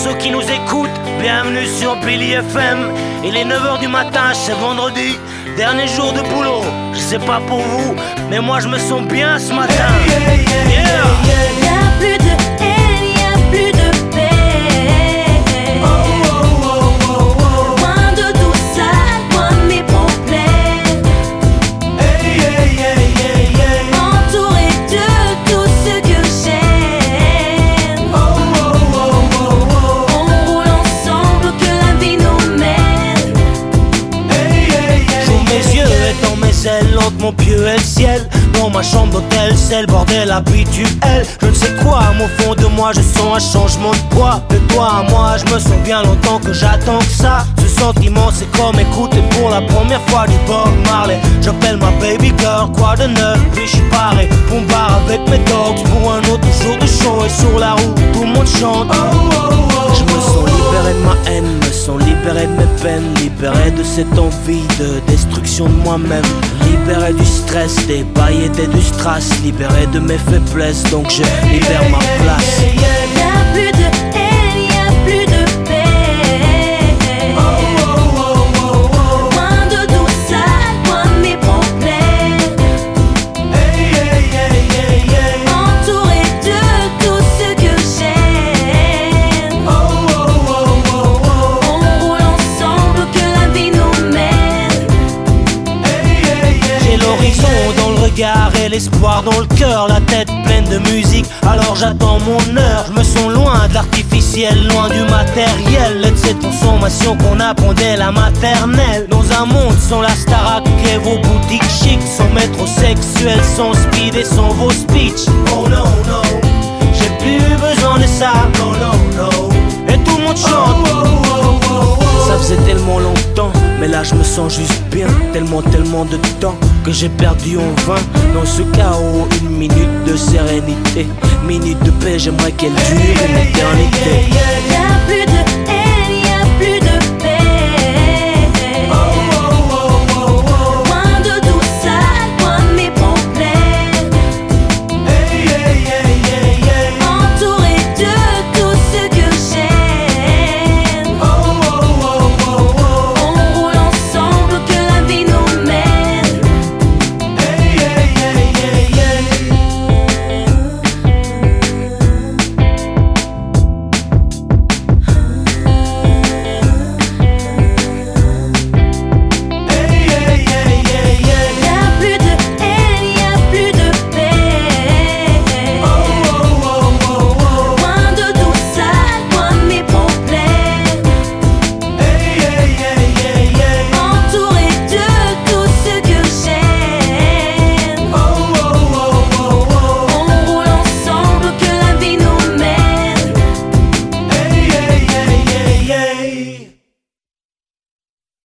ceux qui nous écoutent, bienvenue sur Billy FM. Il est 9h du matin, c'est vendredi, dernier jour de boulot. Je sais pas pour vous, mais moi je me sens bien ce matin. Yeah. Y'a plus de haine, y'a plus de paix. Loin de tout ça, loin de mes problèmes. Entouré de tout ce que j'aime. On roule ensemble, que la vie nous mène. J'ouvre mes yeux et dans mes ailes entre mon pieu et le ciel. Dans ma chambre d'hôtel, c'est le bordel habituel. Je ne sais quoi, au fond de moi, je sens un changement de poids. De toi à moi, je me sens bien longtemps que j'attends que ça. Ce sentiment, c'est comme écouter pour la première fois du Bob Marley. J'appelle ma baby girl, quoi de neuf, puis je suis paré pour me barrer avec mes dogs pour un autre jour de show. Et sur la route, tout le monde chante. Je me sens libéré de ma haine, me sens libéré de mes peines, libéré de cette envie de destruction de moi-même, libéré du stress, des paillettes et du strass, libéré de mes faiblesses, donc je libère ma place. Y'a plus de haine, y'a plus de paix. Loin de tout ça, loin de mes problèmes. Entouré de tout ce que j'aime. On roule ensemble, que la vie nous mène. J'ai l'horizon dans le regard et l'espoir dans le cœur, la tête pleine de musique, alors j'attends mon heure. Je me sens loin de l'artificiel, loin du matériel et de cette consommation qu'on apprend dès la maternelle. Dans un monde sans la Starac et vos boutiques chic, sans métrosexuel, sans speed et sans vos speeches. Oh non, non, j'ai plus besoin de ça. Non, non, non. Et tout le monde chante. Ça faisait tellement longtemps, mais là je me sens juste bien. Tellement de temps que j'ai perdu en vain. Dans ce chaos, une minute de sérénité, minute de paix, j'aimerais qu'elle dure une éternité. Y'a plus de haine.